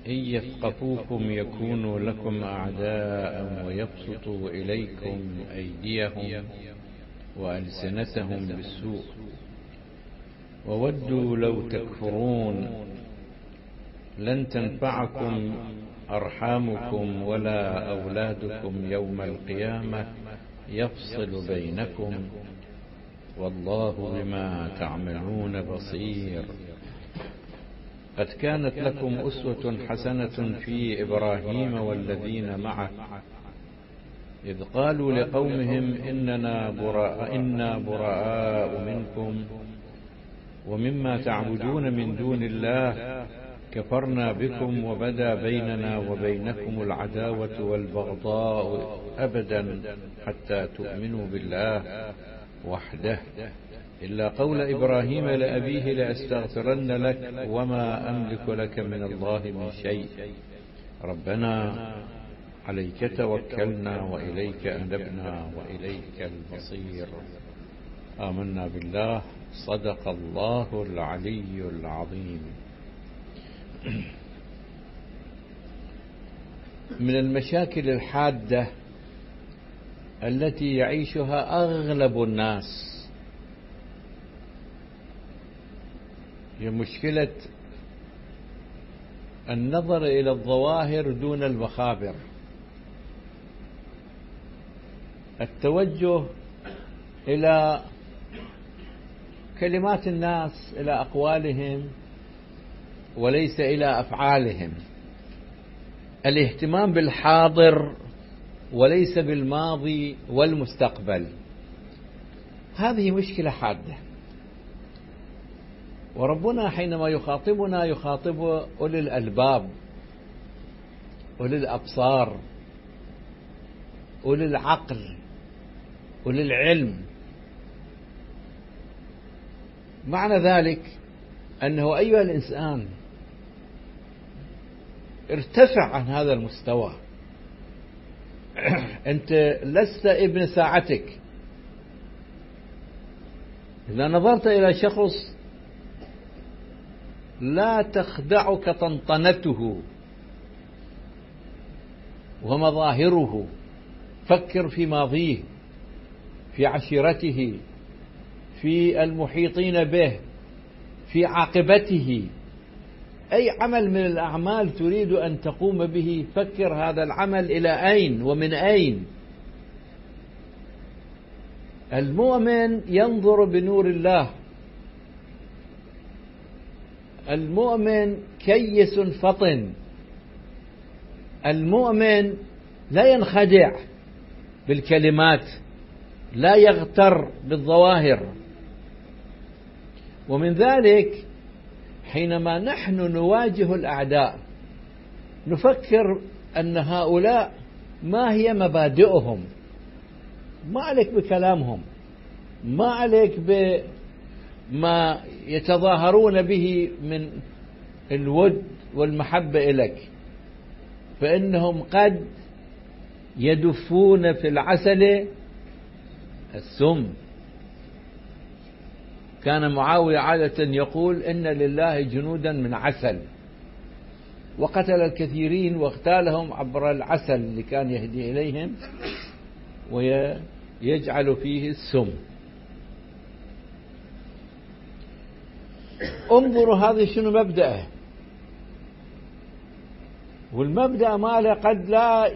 إن يثقفوكم يكونوا لكم أعداء ويبسطوا إليكم أيديهم وألسنتهم بالسوء وودوا لو تكفرون لن تنفعكم أرحامكم ولا أولادكم يوم القيامة يفصل بينكم والله بما تعملون بصير. قد كانت لكم أسوة حسنة في إبراهيم والذين معه إذ قالوا لقومهم إنا براء منكم ومما تعبدون من دون الله كفرنا بكم وبدا بيننا وبينكم العداوة والبغضاء أبدا حتى تؤمنوا بالله وحده إلا قول إبراهيم لأبيه لأستغفرن لك وما أملك لك من الله من شيء ربنا عليك توكلنا وإليك أنبنا وإليك المصير. آمنا بالله. صدق الله العلي العظيم. من المشاكل الحادة التي يعيشها أغلب الناس هي مشكلة النظر إلى الظواهر دون المخابر، التوجه إلى كلمات الناس، إلى أقوالهم وليس إلى أفعالهم، الاهتمام بالحاضر وليس بالماضي والمستقبل. هذه مشكلة حادة، وربنا حينما يخاطبنا يخاطب أولي الألباب، أولي الأبصار، أولي العقل، أولي العلم. معنى ذلك أنه أيها الإنسان ارتفع عن هذا المستوى. أنت لست ابن ساعتك. إذا نظرت إلى شخص لا تخدعك طنطنته ومظاهره، فكر في ماضيه، في عشيرته، في المحيطين به، في عاقبته. أي عمل من الأعمال تريد أن تقوم به فكر هذا العمل إلى أين ومن أين. المؤمن ينظر بنور الله، المؤمن كيس فطن، المؤمن لا ينخدع بالكلمات، لا يغتر بالظواهر. ومن ذلك حينما نحن نواجه الأعداء نفكر أن هؤلاء ما هي مبادئهم. ما عليك بكلامهم، ما عليك بما يتظاهرون به من الود والمحبة إليك، فإنهم قد يدفون في العسل السم. كان معاوية عادة يقول إن لله جنودا من عسل، وقتل الكثيرين واغتالهم عبر العسل اللي كان يهدي إليهم ويجعل فيه السم. انظروا هذا شنو مبدأه، والمبدأ ماله قد لا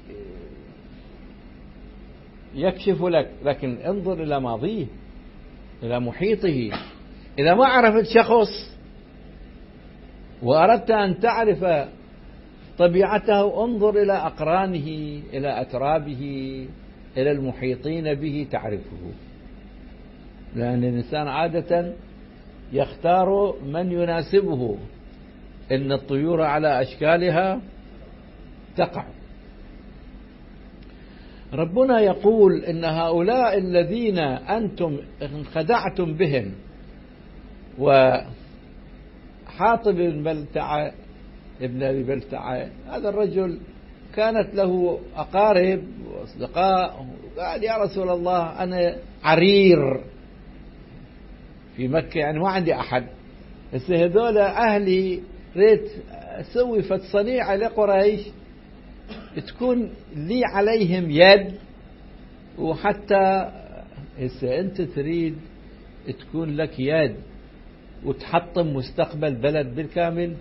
يكشف لك، لكن انظر إلى ماضيه، إلى محيطه. إذا ما عرفت شخص وأردت أن تعرف طبيعته انظر إلى أقرانه، إلى أترابه، إلى المحيطين به تعرفه. لأن الإنسان عادة يختار من يناسبه. إن الطيور على أشكالها تقع. ربنا يقول إن هؤلاء الذين أنتم انخدعتم بهم، وحاطب بن بلتعة ابن أبي بلتعة هذا الرجل كانت له أقارب وأصدقاء، قال يا رسول الله أنا عرير في مكة، يعني ما عندي أحد، بس هذول أهلي ريت أسوي فد صنيعة لقريش تكون لي عليهم يد، وحتى هسه أنت تريد تكون لك يد وتحطم مستقبل بلد بالكامل.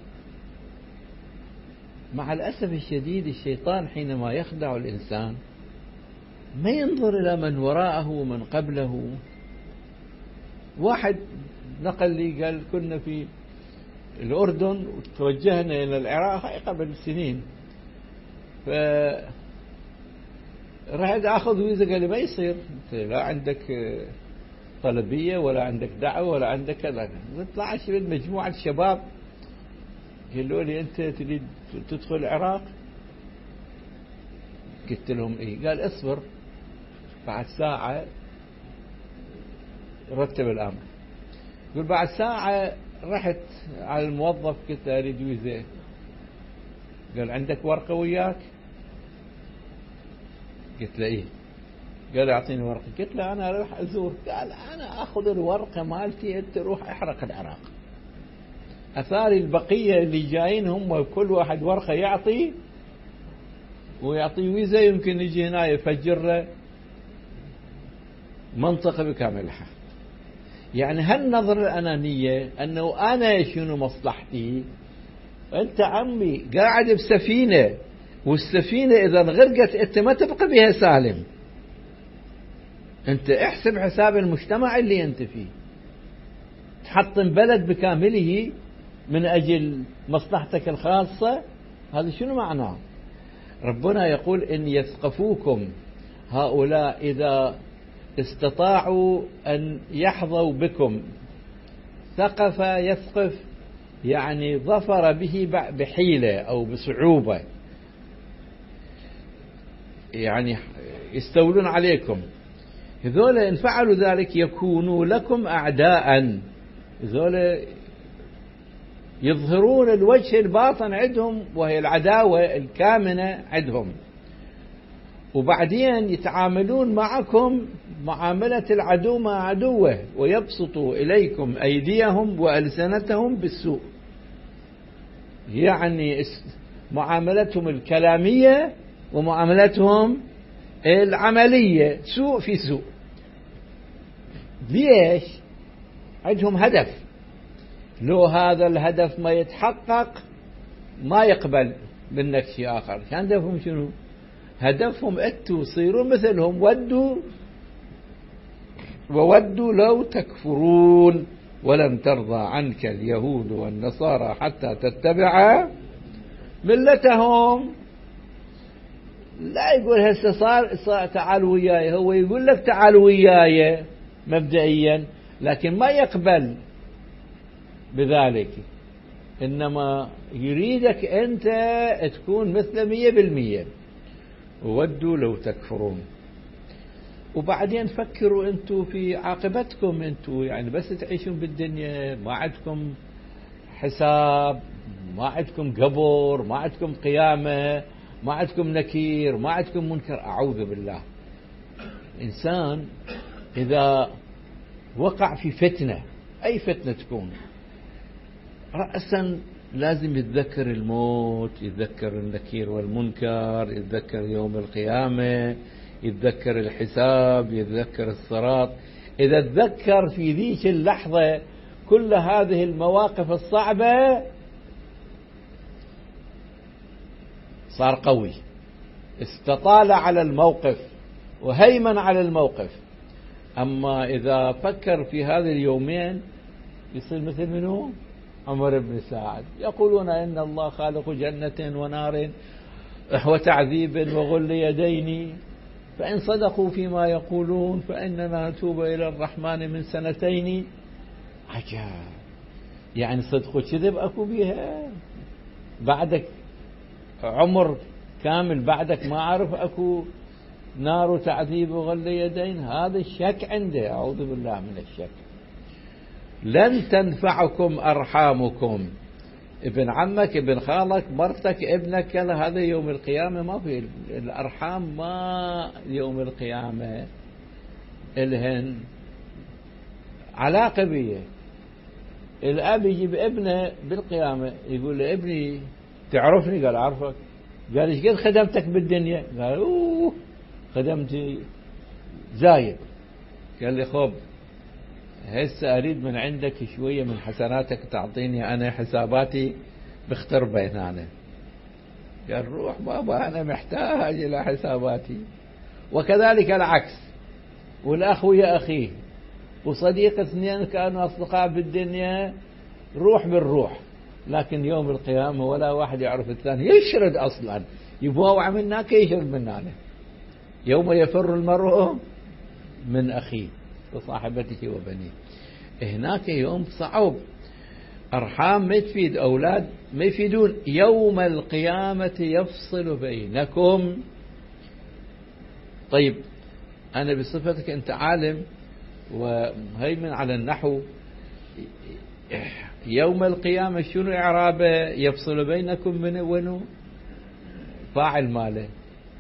مع الأسف الشديد الشيطان حينما يخدع الإنسان ما ينظر إلى من وراءه ومن قبله. واحد نقل لي قال كنا في الأردن وتوجهنا إلى العراق قبل سنين، فرحت أخذ فيزا. قال لي ما يصير، أنت لا عندك طلبية ولا عندك دعوة ولا عندك كذا. قلت 20 مجموعة شباب قالوا لي أنت تريد تدخل العراق؟ قلت لهم إيه. قال اصبر بعد ساعة رتب الأمر. قل بعد ساعة رحت على الموظف قلت أريد فيزا. قال عندك ورقة وياك؟ قلت له إيه. قال أعطيني ورقة. قلت له أنا أروح أزور. قال أنا أخذ الورقة مالتي، أنت روح احرق العراق. أثاري البقية اللي جايين هم كل واحد ورقة يعطي فيزا، يمكن يجي هنا يفجر منطقة بكاملها. يعني هالنظرة الأنانية أنه أنا شنو مصلحتي. أنت عمي قاعد بسفينة، والسفينة إذا غرقت أنت ما تبقى بها سالم. أنت احسب حساب المجتمع اللي أنت فيه. تحطم بلد بكامله من أجل مصلحتك الخاصة، هذا شنو معناه؟ ربنا يقول إن يثقفوكم هؤلاء إذا استطاعوا أن يحظوا بكم. ثقف يثقف يعني ظفر به بحيلة أو بصعوبة، يعني يستولون عليكم. هذول إن فعلوا ذلك يكونوا لكم أعداء. هذول يظهرون الوجه الباطن عندهم وهي العداوة الكامنة عندهم، وبعدين يتعاملون معكم معاملة العدو مع عدوه، ويبسطوا إليكم أيديهم وألسنتهم بالسوء. يعني معاملتهم الكلامية ومعاملتهم العملية سوء في سوء. ليش؟ عندهم هدف، لو هذا الهدف ما يتحقق ما يقبل منك شيء آخر. هدفهم شنو؟ هدفهم أنتوا تصيروا مثلهم. وودوا لو تكفرون ولن ترضى عنك اليهود والنصارى حتى تتبع ملتهم. لا يقول هسه صار تعالوا وياي، هو يقول لك تعالوا وياي مبدئيا، لكن ما يقبل بذلك، إنما يريدك أنت تكون مثل 100%. وودوا لو تكفرون. وبعدين فكروا أنتوا في عاقبتكم. أنتوا يعني بس تعيشون بالدنيا، ما عندكم حساب، ما عندكم قبر، ما عندكم قيامة، ما عندكم نكير، ما عندكم منكر. أعوذ بالله. إنسان إذا وقع في فتنة، أي فتنة تكون، رأسا لازم يتذكر الموت، يتذكر النكير والمنكر، يتذكر يوم القيامة، يتذكر الحساب، يتذكر الصراط. إذا تذكر في ذيك اللحظة كل هذه المواقف الصعبة صار قوي، استطال على الموقف وهيمن على الموقف. أما إذا فكر في هذه اليومين يصير مثل منه عمر بن سعد. يقولون إن الله خالق جنة ونار وتعذيب وغل يدين، فإن صدقوا فيما يقولون فإننا نتوب إلى الرحمن من 2 عجاب. يعني صدق وكذب أكو بيها بعدك عمر كامل، بعدك ما أعرف أكو نار وتعذيب وغل يدين. هذا الشك عنده، أعوذ بالله من الشك. لن تنفعكم أرحامكم، ابن عمك، ابن خالك، مرتك، ابنك، كذا، هذا يوم القيامة ما في الأرحام. ما يوم القيامة الهن علاقة بيه. الأب يجيب ابنه بالقيامة يقول له ابني تعرفني؟ قال أعرفك. قال إيش قد خدمتك بالدنيا؟ قال أوه خدمتي زايد. قال لي خب هسه أريد من عندك شوية من حسناتك تعطيني أنا حساباتي بختر بيننا. قال روح بابا أنا محتاج إلى حساباتي. وكذلك العكس، والأخ ويا أخيه، وصديق اثنين كانوا أصدقاء بالدنيا روح بالروح، لكن يوم القيامة ولا واحد يعرف الثاني، يشرد أصلا يبوع منك يشرد مننا. يوم يفر المرء من أخيه وصاحبته وبنيه. هناك يوم صعب، أرحام ما تفيد، أولاد ما يفيدون. يوم القيامة يفصل بينكم. طيب أنا بصفتك أنت عالم وهيمن على النحو، يوم القيامة شنو إعرابه؟ يفصل بينكم من ونو فاعل ماله.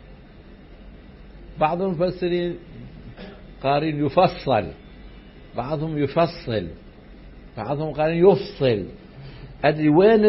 بعض المفسرين قارين يفصل، بعضهم يفصل، بعضهم قارين يفصل. أدري وين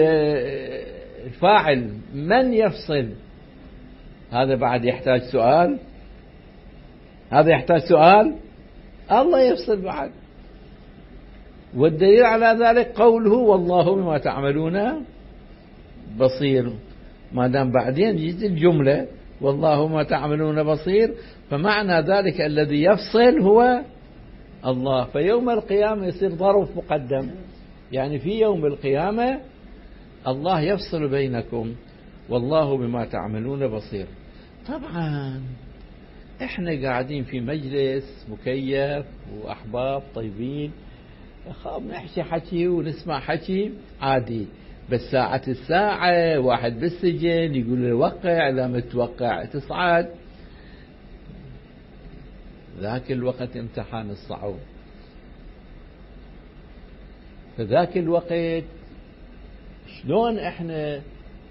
الفاعل؟ من يفصل؟ هذا بعد يحتاج سؤال، هذا يحتاج سؤال. الله يفصل بعد. والدليل على ذلك قوله والله بما تعملون بصير. ما دام بعدين جيت الجملة والله بما تعملون بصير، فمعنى ذلك الذي يفصل هو الله. فيوم القيامة يصير ظرف مقدم، يعني في يوم القيامة الله يفصل بينكم والله بما تعملون بصير. طبعا احنا قاعدين في مجلس مكيف وأحباب طيبين، خاب نحكي حكي ونسمع حكي عادي، بس ساعة الساعة واحد بالسجن يقول له وقع، لا متوقع تصعد، ذاك الوقت امتحان الصعب. فذاك الوقت شلون احنا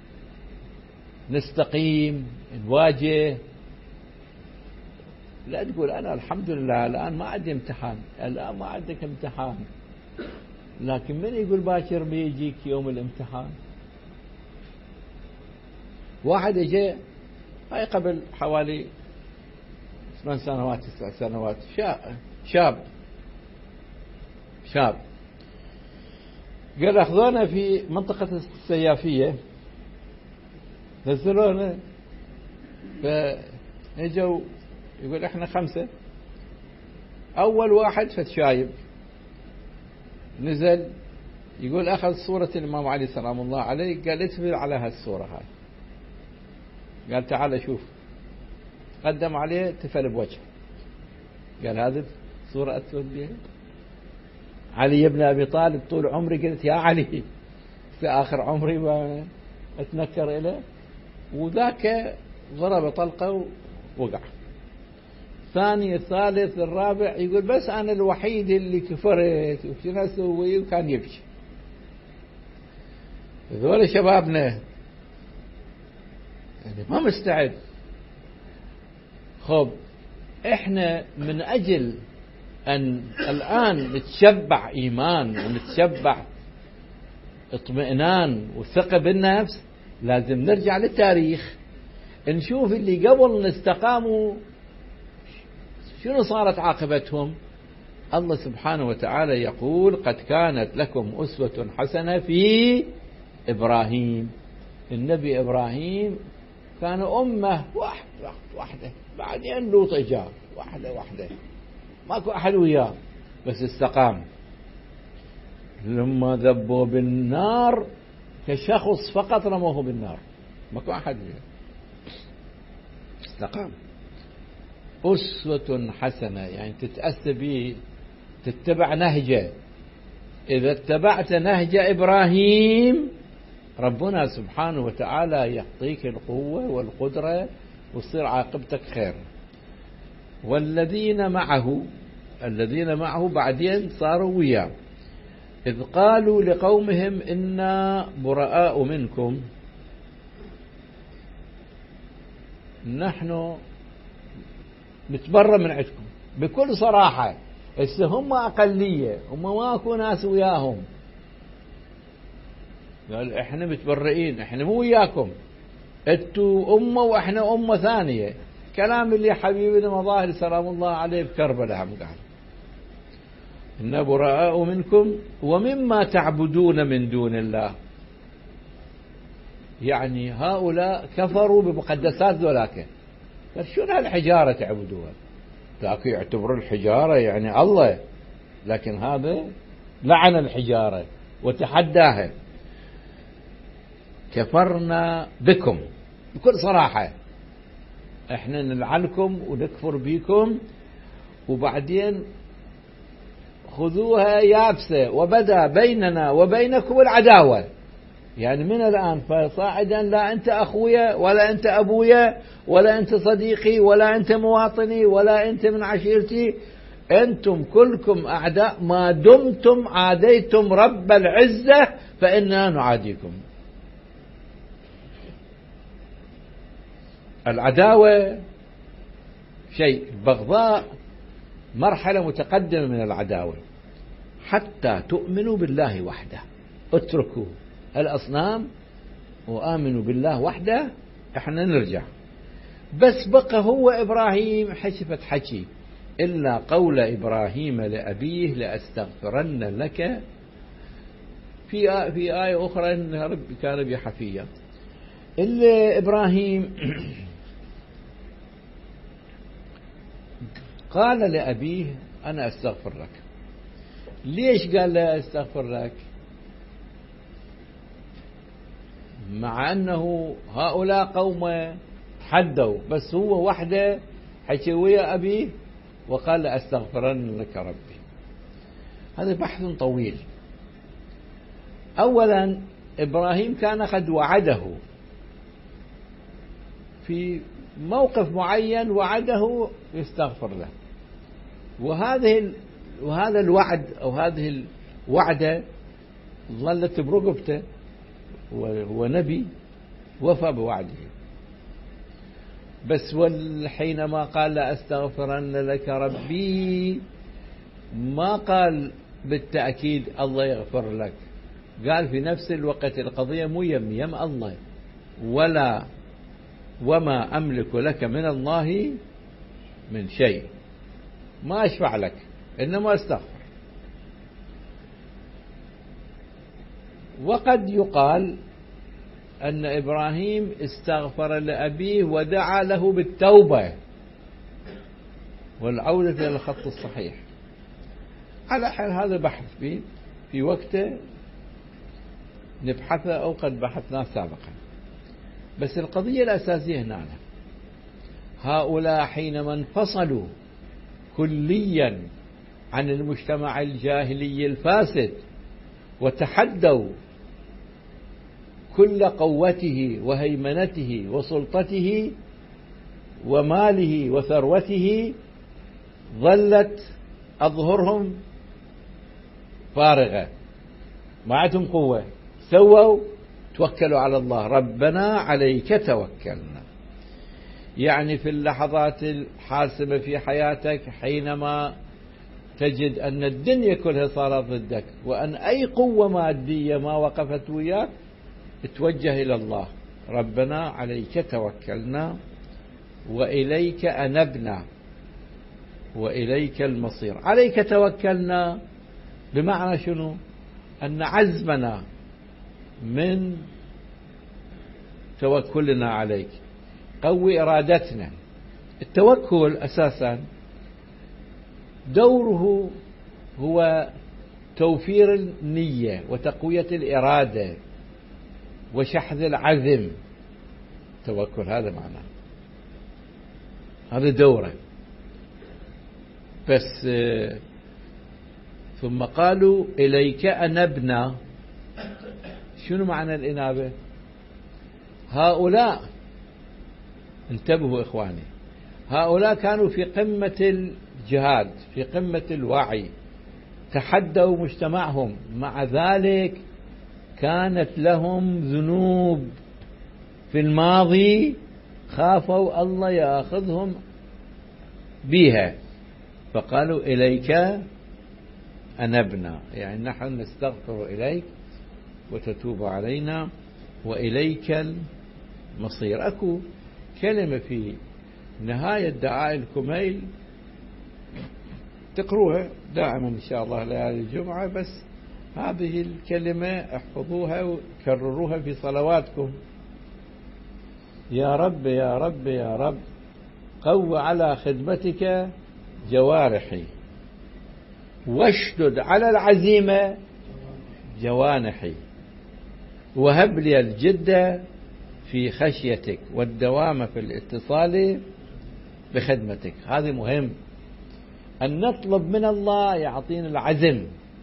نستقيم نواجه؟ لا تقول أنا الحمد لله الآن ما عندي امتحان. الآن ما عندك امتحان، لكن من يقول باكر بيجيك يوم الامتحان؟ واحد اجى هاي قبل حوالي 8 سنوات 9 سنوات، شاب قال أخذونا في منطقة السيافية، نزلونا، فاجوا يقول احنا 5. أول واحد فتشايب نزل يقول أخذ صورة الإمام علي سلام الله عليه، قال اتفل على هالصورة هاي. قال تعال شوف، قدم عليه تفل بوجهه، قال هذه صورة أتفل بها؟ علي ابن أبي طالب طول عمري قلت يا علي، في آخر عمري ما أتنكر إليه. وذاك ضرب طلقة ووقع. الثاني الثالث الرابع يقول بس أنا الوحيد اللي كفرت وشنو أسوي، وكان يبكي. ذول شبابنا يعني ما مستعد. خب احنا من أجل أن الآن نتشبع إيمان ونتشبع اطمئنان وثقة بالنفس، لازم نرجع للتاريخ نشوف اللي قبل استقاموا شنو صارت عاقبتهم. الله سبحانه وتعالى يقول قد كانت لكم أسوة حسنة في إبراهيم. النبي إبراهيم كان أمة واحدة، بعدين لوط جاء واحدة ماكو أحد وياه، بس استقام. لما ذبوا بالنار كشخص فقط رموه بالنار، ماكو أحد وياه، استقام. أسوة حسنة يعني تتأسى به، تتبع نهجه. إذا اتبعت نهج إبراهيم ربنا سبحانه وتعالى يعطيك القوة والقدرة وتصير عاقبتك خير. والذين معه بعدين صاروا وياه، إذ قالوا لقومهم إنا براء منكم، نحن نتبرأ من عندكم بكل صراحة. هسه هم أقلية، هم ماكو ناس وياهم، قال احنا متبرئين، احنا مو وياكم، انتوا أمة واحنا أمة ثانية. كلام اللي حبيبنا مظاهر سلام الله عليه بكربلاء هم قال إنا براء منكم ومما تعبدون من دون الله. يعني هؤلاء كفروا بمقدسات ذولاك، قال شنو هالحجارة تعبدوها؟ ذاك يعتبر الحجارة يعني الله، لكن هذا لعن الحجارة وتحداها. كفرنا بكم بكل صراحة، احنا نلعنكم ونكفر بكم، وبعدين خذوها يابسة وبدأ بيننا وبينكم العداوة. يعني من الآن فصاعدا لا أنت أخويا ولا أنت أبويا ولا أنت صديقي ولا أنت مواطني ولا أنت من عشيرتي، أنتم كلكم أعداء ما دمتم عاديتم رب العزة فإننا نعاديكم. العداوة شيء، البغضاء مرحلة متقدمة من العداوة، حتى تؤمنوا بالله وحده. اتركوا الأصنام وآمنوا بالله وحده، احنا نرجع. بس بقى هو إبراهيم حشفت حكي إلا قول إبراهيم لأبيه لأستغفرن لك، في آية أخرى إن ربي كان بي حفيا. إلا إبراهيم قال لأبيه أنا أستغفر لك. ليش قال له أستغفر لك؟ مع أنه هؤلاء قوم حدوا، بس هو وحده حكي ويا أبيه وقال أستغفرن لك ربي. هذا بحث طويل. أولا إبراهيم كان قد وعده في موقف معين، وعده يستغفر له، وهذا الوعد أو هذه الوعدة ظلت برقبته، وهو نبي وفى بوعده. بس حينما قال لأستغفرن لك ربي ما قال بالتأكيد الله يغفر لك، قال في نفس الوقت القضية مو يم الله، وما أملك لك من الله من شيء، ما أشفع لك إنما أستغفر. وقد يقال أن إبراهيم استغفر لأبيه ودعا له بالتوبة والعودة إلى الخط الصحيح. على حال هذا بحث في وقته نبحثه أو قد بحثناه سابقا. بس القضية الأساسية هنا، هؤلاء حينما انفصلوا كليا عن المجتمع الجاهلي الفاسد وتحدوا كل قوته وهيمنته وسلطته وماله وثروته، ظلت أظهرهم فارغة، ما عندهم قوة. سووا توكلوا على الله، ربنا عليك توكلنا. يعني في اللحظات الحاسمة في حياتك، حينما تجد أن الدنيا كلها صارت ضدك وأن أي قوة مادية ما وقفت وياك، اتوجه إلى الله، ربنا عليك توكلنا وإليك أنبنا وإليك المصير. عليك توكلنا بمعنى شنو؟ أن عزمنا من توكلنا عليك، قوي إرادتنا. التوكل أساسا دوره هو توفير النية وتقوية الإرادة وشحذ العزم. توكل هذا معناه، هذا دوره. بس ثم قالوا إليك أنبنا. شنو معنى الإنابة؟ هؤلاء انتبهوا إخواني، هؤلاء كانوا في قمة الجهاد، في قمة الوعي، تحدوا مجتمعهم، مع ذلك كانت لهم ذنوب في الماضي خافوا الله يأخذهم بها، فقالوا إليك أنبنا، يعني نحن نستغفر إليك وتتوب علينا وإليك المصير. أكو كلمة في نهاية دعاء الكميل تقروها دائما إن شاء الله ليالي الجمعة، بس هذه الكلمة احفظوها وكرروها في صلواتكم. يا رب يا رب يا رب قو على خدمتك جوارحي، واشدد على العزيمة جوانحي، وهب لي الجد في خشيتك والدوام في الاتصال بخدمتك. هذا مهم أن نطلب من الله يعطينا العزم،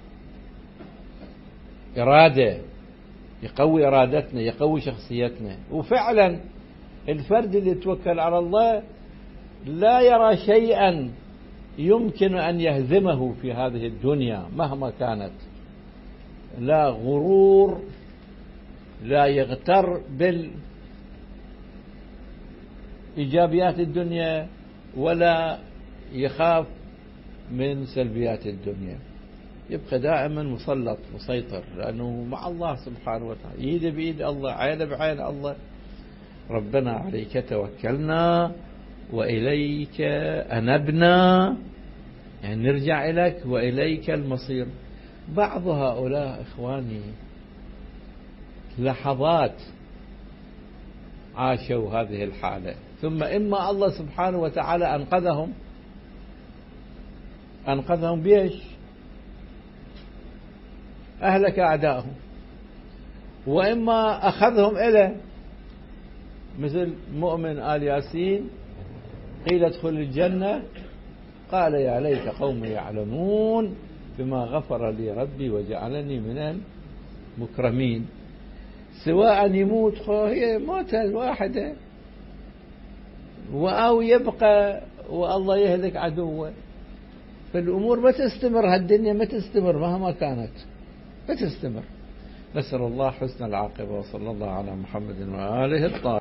إرادة، يقوي إرادتنا، يقوي شخصيتنا. وفعلا الفرد اللي يتوكل على الله لا يرى شيئا يمكن أن يهزمه في هذه الدنيا مهما كانت، لا غرور، لا يغتر بالإيجابيات الدنيا ولا يخاف من سلبيات الدنيا، يبقى دائما مسلط مسيطر، لأنه مع الله سبحانه وتعالى، يد بيد الله، عين بعين الله. ربنا عليك توكلنا وإليك أنبنا، يعني نرجع إليك وإليك المصير. بعض هؤلاء إخواني لحظات عاشوا هذه الحالة، ثم إما الله سبحانه وتعالى أنقذهم بيش، أهلك أعدائهم، وإما أخذهم إليه، مثل مؤمن آل ياسين قيل ادخل الجنة قال يا ليت قومي يعلمون بما غفر لي ربي وجعلني من المكرمين. سواء يموت هي موتة الواحدة أو يبقى والله يهلك عدوه. فالأمور ما تستمر، هالدنيا ما تستمر مهما كانت، ما تستمر. نسأل الله حسن العاقبة، وصلى الله على محمد وآله الطاهرين.